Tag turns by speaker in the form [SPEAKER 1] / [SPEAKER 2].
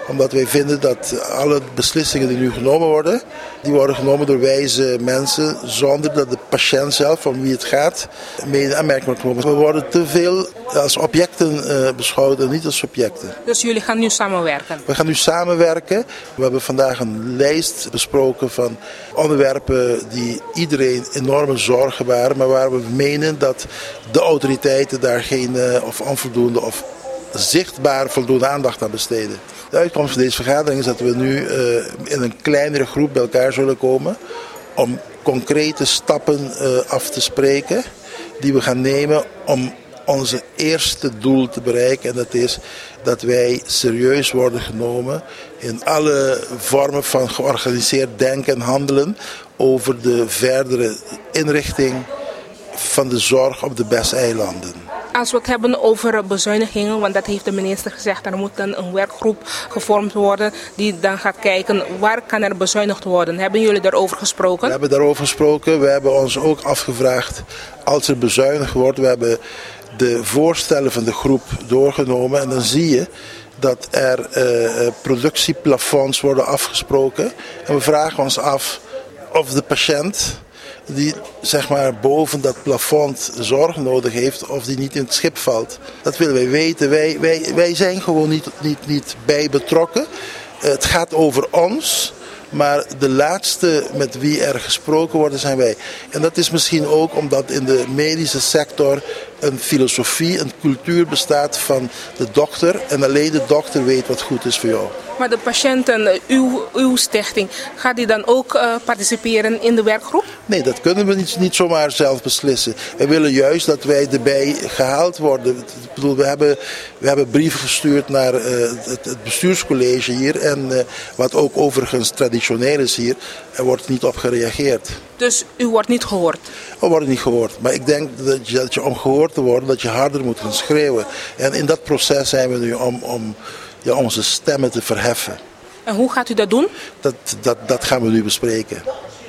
[SPEAKER 1] Omdat wij vinden dat alle beslissingen die nu genomen worden, die worden genomen door wijze mensen, zonder dat de patiënt zelf, om wie het gaat, mee in aanmerking wordt genomen. We worden te veel als objecten beschouwd en niet als subjecten.
[SPEAKER 2] Dus jullie gaan nu samenwerken?
[SPEAKER 1] We gaan nu samenwerken. We hebben vandaag een lijst besproken van onderwerpen die iedereen enorme zorgen waren, maar waar we menen dat de autoriteiten daar geen of onvoldoende of zichtbaar voldoende aandacht aan besteden. De uitkomst van deze vergadering is dat we nu in een kleinere groep bij elkaar zullen komen om concrete stappen af te spreken die we gaan nemen om onze eerste doel te bereiken. En dat is dat wij serieus worden genomen in alle vormen van georganiseerd denken en handelen over de verdere inrichting van de zorg op de BES-eilanden.
[SPEAKER 2] Als we het hebben over bezuinigingen, want dat heeft de minister gezegd, er moet dan een werkgroep gevormd worden die dan gaat kijken waar kan er bezuinigd worden. Hebben jullie daarover gesproken?
[SPEAKER 1] We hebben daarover gesproken. We hebben ons ook afgevraagd als er bezuinigd wordt. We hebben de voorstellen van de groep doorgenomen en dan zie je dat er productieplafonds worden afgesproken. En we vragen ons af of de patiënt die zeg maar boven dat plafond zorg nodig heeft of die niet in het schip valt. Dat willen wij weten. Wij zijn gewoon niet bij betrokken. Het gaat over ons. Maar de laatste met wie er gesproken wordt zijn wij. En dat is misschien ook omdat in de medische sector een filosofie, een cultuur bestaat van de dokter. En alleen de dokter weet wat goed is voor jou.
[SPEAKER 2] Maar de patiënten, uw stichting, gaat die dan ook participeren in de werkgroep?
[SPEAKER 1] Nee, dat kunnen we niet zomaar zelf beslissen. We willen juist dat wij erbij gehaald worden. Ik bedoel, we hebben brieven gestuurd naar het bestuurscollege hier. En wat ook overigens traditioneel is hier, er wordt niet op gereageerd.
[SPEAKER 2] Dus u wordt niet gehoord?
[SPEAKER 1] We worden niet gehoord. Maar ik denk dat je om gehoord te worden, dat je harder moet gaan schreeuwen. En in dat proces zijn we nu om onze stemmen te verheffen.
[SPEAKER 2] En hoe gaat u dat doen?
[SPEAKER 1] Dat gaan we nu bespreken.